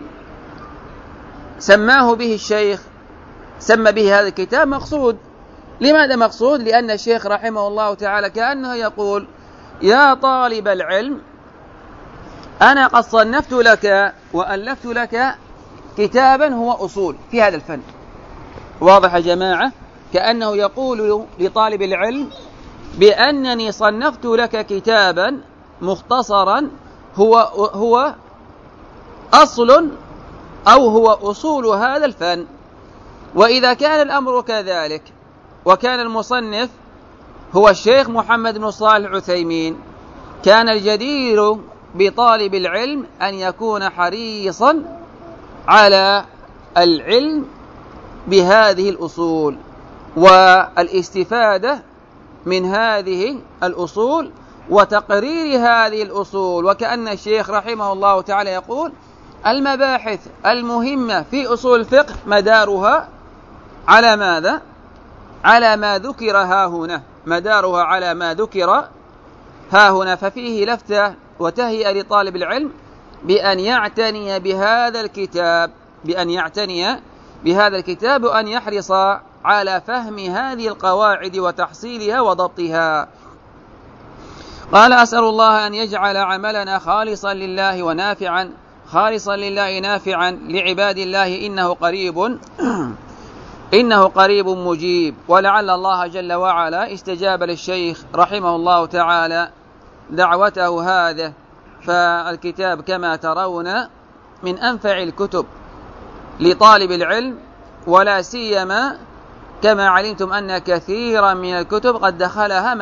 سماه به الشيخ، سمى به هذا الكتاب مقصود. لماذا مقصود؟ لأن الشيخ رحمه الله تعالى كأنه يقول يا طالب العلم أنا قد صنفت لك وألفت لك كتابا هو أصول في هذا الفن. واضح يا جماعة؟ كأنه يقول لطالب العلم بأنني صنفت لك كتابا مختصرا هو أصل أو هو أصول هذا الفن. وإذا كان الأمر كذلك وكان المصنف هو الشيخ محمد بن صالح العثيمين، كان الجدير بطالب العلم أن يكون حريصا على العلم بهذه الأصول والاستفادة من هذه الأصول وتقرير هذه الأصول. وكأن الشيخ رحمه الله تعالى يقول المباحث المهمة في أصول الفقه مدارها على ماذا؟ على ما ذكر ها هنا، مدارها على ما ذكر ها هنا. ففيه لفتة وتهيئة لطالب العلم بأن يعتني بهذا الكتاب، بأن يعتني بهذا الكتاب وأن يحرص على فهم هذه القواعد وتحصيلها وضبطها. قال أسأل الله أن يجعل عملنا خالصا لله ونافعا، خالصا لله نافعا لعباد الله، إنه قريب مجيب. ولعل الله جل وعلا استجاب للشيخ رحمه الله تعالى دعوته هذه. فالكتاب كما ترون من أنفع الكتب لطالب العلم، ولا سيما كما علمتم أن كثيرا من الكتب قد دخلها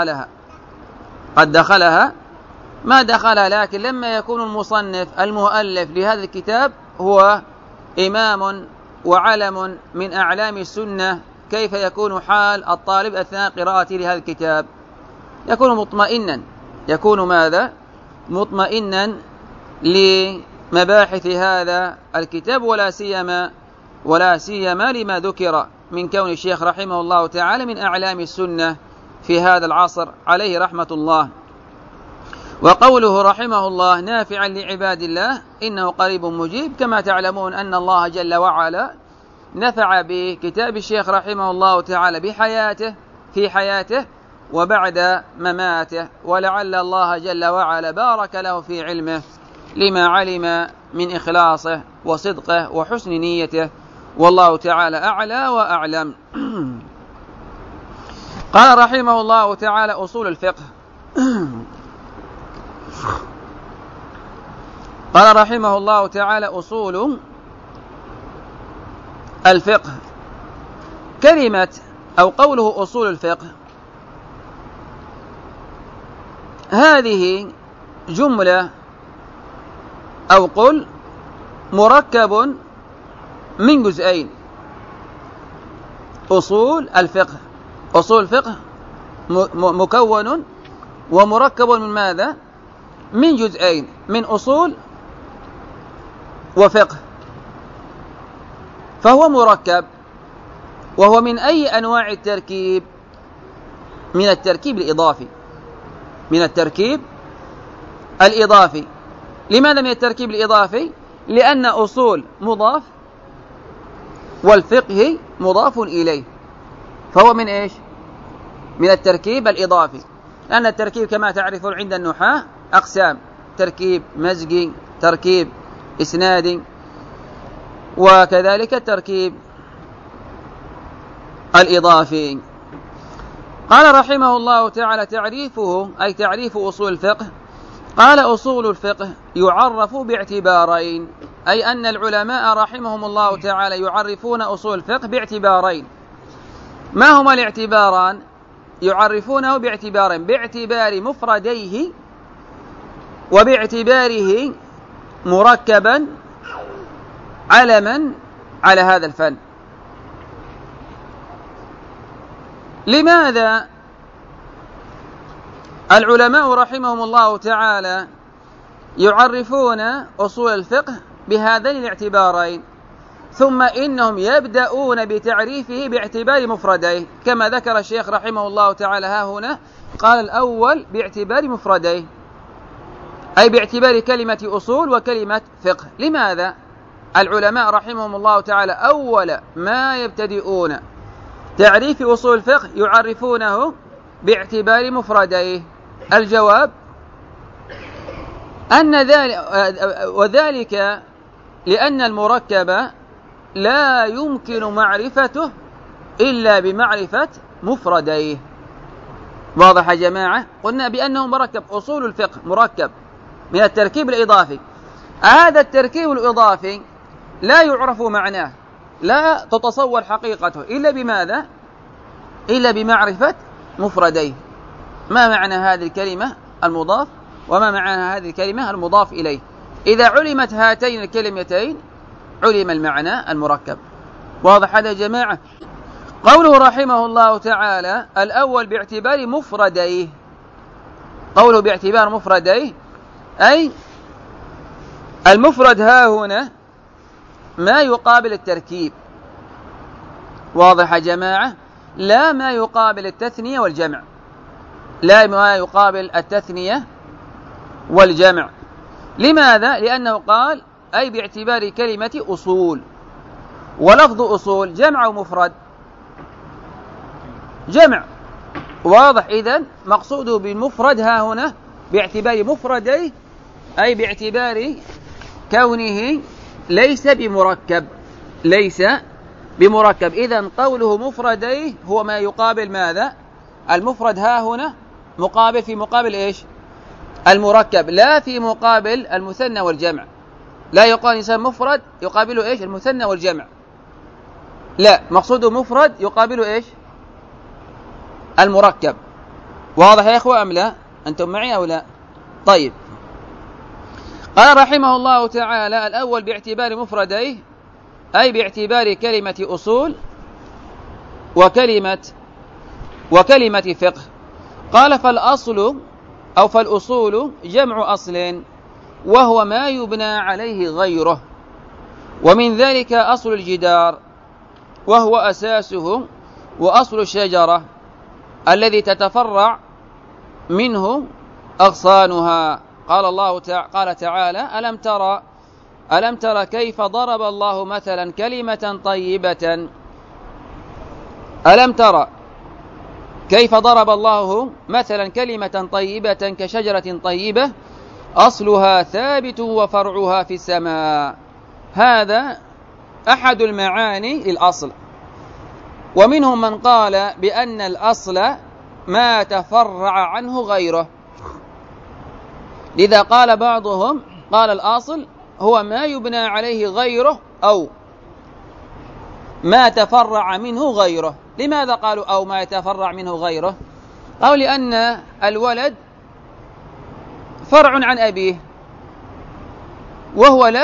ما دخلها، لكن لما يكون المصنف المؤلف لهذا الكتاب هو إمام وعلم من أعلام السنة، كيف يكون حال الطالب أثناء قراءته لهذا الكتاب؟ يكون مطمئنا، يكون ماذا؟ مطمئنا لمباحث هذا الكتاب، ولا سيما لما ذكر من كون الشيخ رحمه الله تعالى من أعلام السنة في هذا العصر عليه رحمة الله. وقوله رحمه الله نافعا لعباد الله إنه قريب مجيب، كما تعلمون أن الله جل وعلا نفع بكتاب الشيخ رحمه الله تعالى في حياته وبعد مماته، ولعل الله جل وعلا بارك له في علمه لما علم من إخلاصه وصدقه وحسن نيته، والله تعالى أعلى وأعلم. قال رحمه الله تعالى أصول الفقه. قال رحمه الله تعالى أصول الفقه. كلمة أو قوله أصول الفقه هذه جملة أو قل مركب من جزئين. أصول الفقه، أصول الفقه مكون ومركب من ماذا؟ من جزئين، من أصول وفقه، فهو مركب. وهو من أي أنواع التركيب؟ من التركيب الإضافي، من التركيب الإضافي. لماذا من التركيب الإضافي؟ لأن أصول مضاف والفقه مضاف إليه، فهو من إيش؟ من التركيب الإضافي. لأن التركيب كما تعرفون عند النحاة أقسام: تركيب مزجي، تركيب إسنادي، وكذلك التركيب الإضافي. قال رحمه الله تعالى: تعريفه، أي تعريف أصول الفقه. قال: أصول الفقه يعرف باعتبارين، أي أن العلماء رحمهم الله تعالى يعرفون أصول الفقه باعتبارين. ما هما الاعتباران؟ يعرفونه باعتبارين: باعتبار مفرديه، وباعتباره مركبا علما على هذا الفن. لماذا العلماء رحمهم الله تعالى يعرفون أصول الفقه بهذين الاعتبارين، ثم إنهم يبدأون بتعريفه باعتبار مفرديه؟ كما ذكر الشيخ رحمه الله تعالى ها هنا، قال: الأول باعتبار مفرديه، أي باعتبار كلمة أصول وكلمة فقه. لماذا العلماء رحمهم الله تعالى أول ما يبتدئون تعريف أصول الفقه يعرفونه باعتبار مفرديه؟ الجواب أن وذلك لأن المركب لا يمكن معرفته إلا بمعرفة مفرديه. واضح يا جماعة؟ قلنا بأنه مركب، أصول الفقه مركب من التركيب الإضافي. هذا التركيب الإضافي لا يعرف معناه، لا تتصور حقيقته إلا بماذا؟ إلا بمعرفة مفرديه. ما معنى هذه الكلمة المضاف، وما معنى هذه الكلمة المضاف إليه؟ إذا علمت هاتين الكلمتين علم المعنى المركب. واضح هذا يا جماعة؟ قوله رحمه الله تعالى: الأول باعتبار مفرديه. قوله باعتبار مفرديه، أي المفرد ها هنا ما يقابل التركيب. واضح يا جماعة؟ لا ما يقابل التثنية والجمع، لا ما يقابل التثنية والجمع. لماذا؟ لأنه قال: أي باعتبار كلمة أصول. ولفظ أصول جمع ومفرد؟ جمع. واضح؟ إذن مقصوده بالمفرد ها هنا باعتبار مفرديه، أي باعتبار كونه ليس بمركب، ليس بمركب. إذن قوله مفرديه هو ما يقابل ماذا؟ المفرد ها هنا مقابل في مقابل إيش؟ المركب، لا في مقابل المثنى والجمع. لا يقال إنسان مفرد يقابله إيش؟ المثنى والجمع، لا، مقصوده مفرد يقابله إيش؟ المركب. واضح يا إخوة أم لا؟ أنتم معي أو لا؟ طيب. قال رحمه الله تعالى: الأول باعتبار مفرديه، أي باعتبار كلمة أصول وكلمة فقه. قال: فالأصل أو فالأصول جمع أصل، وهو ما يبنى عليه غيره، ومن ذلك أصل الجدار، وهو أساسه، وأصل الشجرة الذي تتفرع منه أغصانها. قال تعالى: ألم تر كيف ضرب الله مثلا كلمة طيبة، ألم تر كيف ضرب الله مثلا كلمة طيبة كشجرة طيبة أصلها ثابت وفرعها في السماء. هذا أحد المعاني للأصل. ومنهم من قال بأن الأصل ما تفرع عنه غيره، لذا قال بعضهم قال الأصل هو ما يبنى عليه غيره أو ما تفرع منه غيره. لماذا قالوا أو ما يتفرع منه غيره؟ قالوا لأن الولد فرع عن أبيه، وهو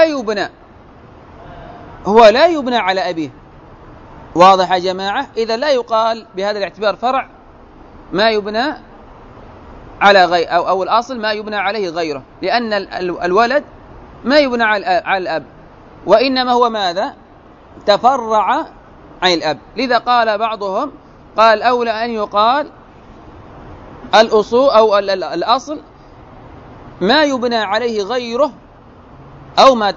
لا يبنى على أبيه. واضح يا جماعة؟ إذا لا يقال بهذا الاعتبار فرع ما يبنى على غير أو الأصل ما يبنى عليه غيره، لأن الولد ما يبنى على الأب، وإنما هو ماذا؟ تفرع عن الأب. لذا قال بعضهم قال أولى أن يقال الأصول أو الأصل ما يبنى عليه غيره أو ما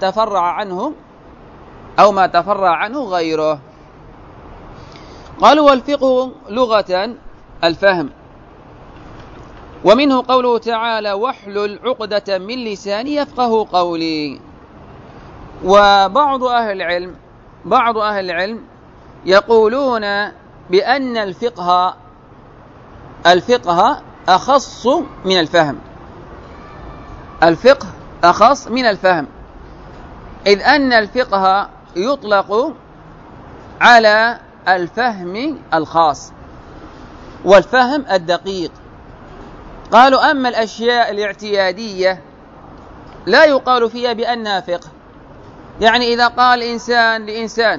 تفرع عنه غيره. قالوا والفقه لغة الفهم، ومنه قوله تعالى واحلل عقدة من لساني يفقه قولي. وبعض أهل العلم يقولون بأن الفقه أخص من الفهم، الفقه أخص من الفهم، إذ أن الفقه يطلق على الفهم الخاص والفهم الدقيق. قالوا أما الأشياء الاعتيادية لا يقال فيها بأنها فقه. يعني إذا قال إنسان لإنسان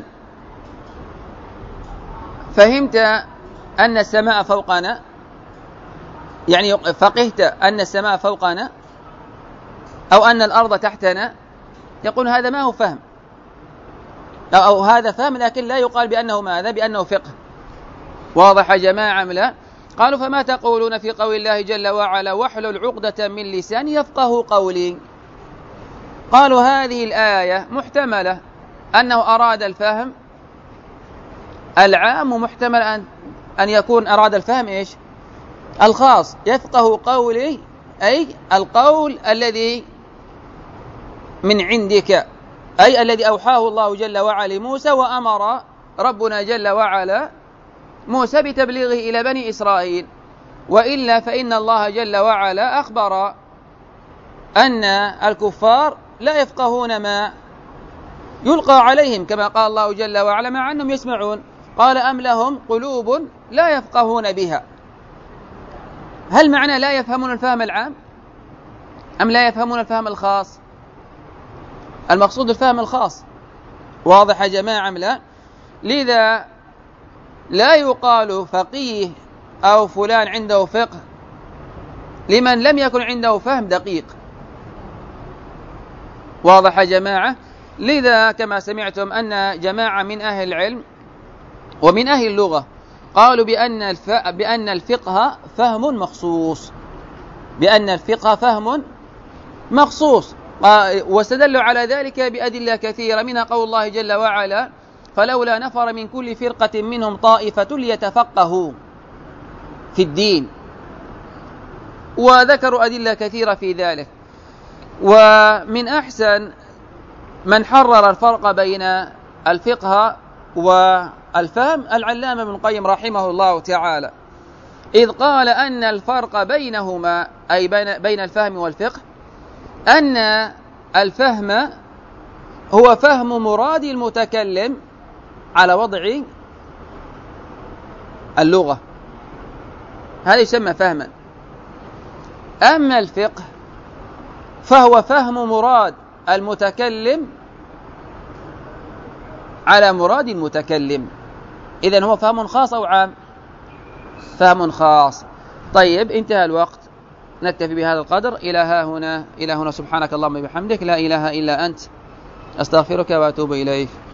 فهمت أن السماء فوقنا، يعني فقهت أن السماء فوقنا أو أن الأرض تحتنا، يقول هذا ما هو فهم، أو هذا فهم لكن لا يقال بأنه ماذا؟ بأنه فقه. واضح يا جماعة أم لا؟ قالوا فما تقولون في قول الله جل وعلا واحلل عقدة من لساني يفقه قولي؟ قالوا هذه الآية محتملة أنه أراد الفهم العام، ومحتمل أن يكون أراد الفهم إيش؟ الخاص. يفقه قولي أي القول الذي من عندك، أي الذي أوحاه الله جل وعلا لموسى، وأمر ربنا جل وعلا موسى بتبليغه إلى بني إسرائيل. وإلا فإن الله جل وعلا أخبر أن الكفار لا يفقهون ما يلقى عليهم، كما قال الله جل وعلا مع أنهم يسمعون. قال أم لهم قلوب لا يفقهون بها. هل معنى لا يفهمون الفهم العام أم لا يفهمون الفهم الخاص؟ المقصود الفهم الخاص. واضح يا جماعة أم لا؟ لذا لا يقال فقيه أو فلان عنده فقه لمن لم يكن عنده فهم دقيق. واضح يا جماعة؟ لذا كما سمعتم أن جماعة من أهل العلم ومن أهل اللغة قالوا بأن الفقه فهم مخصوص، بأن الفقه فهم مخصوص، واستدلوا على ذلك بأدلة كثيرة، منها قول الله جل وعلا فلولا نفر من كل فرقة منهم طائفة ليتفقهوا في الدين، وذكروا أدلة كثيرة في ذلك. ومن أحسن من حرر الفرق بين الفقه والفهم العلامة ابن القيم رحمه الله تعالى، إذ قال أن الفرق بينهما أي بين الفهم والفقه أن الفهم هو فهم مراد المتكلم على وضع اللغة، هذا يسمى فهما. أما الفقه فهو فهم مراد المتكلم على مراد المتكلم. إذن هو فهم خاص أو عام؟ فهم خاص. طيب انتهى الوقت، نكتفي بهذا القدر. إلى هنا سبحانك اللهم وبحمدك لا إله إلا أنت أستغفرك وأتوب إليك.